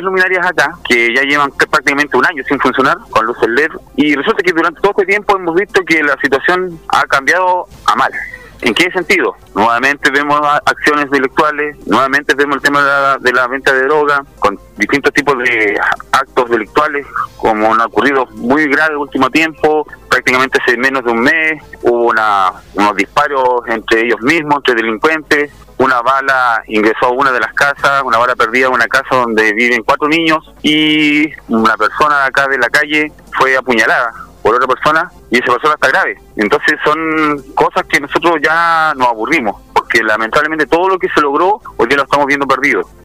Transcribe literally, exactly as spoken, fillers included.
luminarias acá que ya llevan prácticamente un año sin funcionar con luces L E D, y resulta que durante todo este tiempo hemos visto que la situación ha cambiado a mal. ¿En qué sentido? Nuevamente vemos acciones delictuales, nuevamente vemos el tema de la, de la venta de droga, con distintos tipos de actos delictuales, como han ocurrido muy grave el último tiempo. Prácticamente hace menos de un mes hubo una, unos disparos entre ellos mismos, entre delincuentes. Una bala ingresó a una de las casas, una bala perdida en una casa donde viven cuatro niños, y una persona de acá de la calle fue apuñalada por otra persona, y esa persona está grave. Entonces son cosas que nosotros ya nos aburrimos, porque lamentablemente todo lo que se logró hoy día lo estamos viendo perdido.